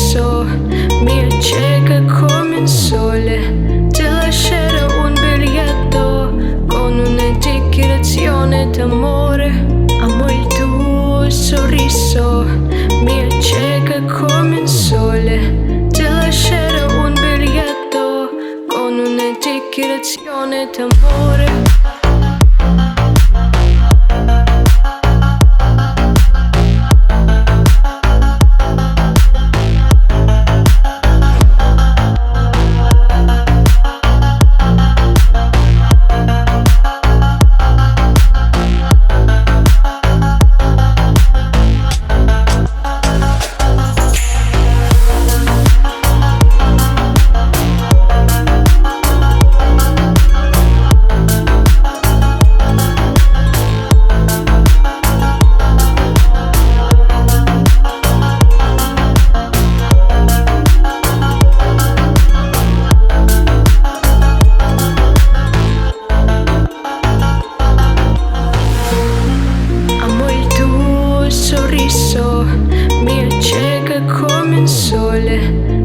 sorriso mi acceca come il sole. Ti lascerò un biglietto con una dichiarazione d'amore. Amo il tuo sorriso, mi acceca come il sole. Ti lascerò un biglietto con una dichiarazione d'amore. Mi acceca come il sole.